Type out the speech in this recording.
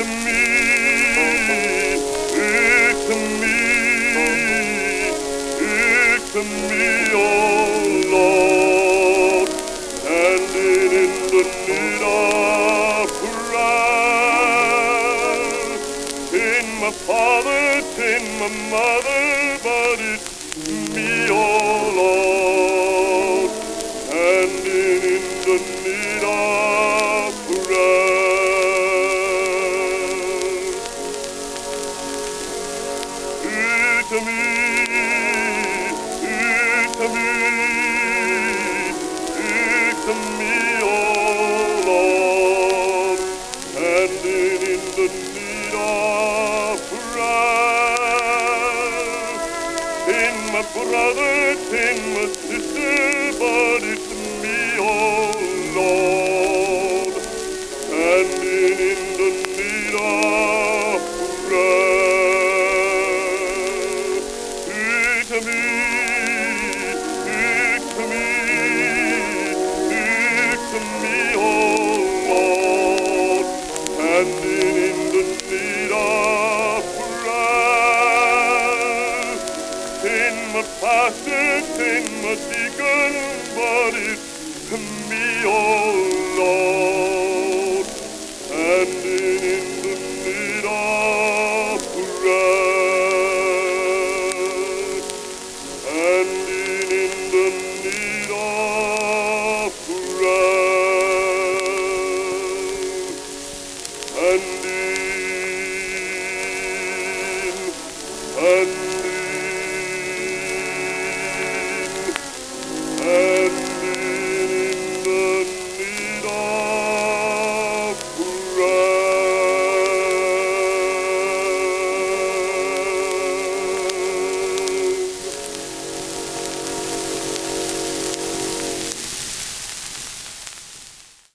me, oh Lord, standing in the need of prayer. In my father, in my mother, but it's me, oh Lord, standing in the need of prayer. To me, oh Lord, standing in the need of prayer. In my brother, in my sister, but it's me, oh Lord, standing in the need of prayer. To me, oh Lord, standing in the need of prayer. In my pastor, in my deacon, but it's me, oh Lord, standing in the need of prayer. Standing in the need of prayer. Standing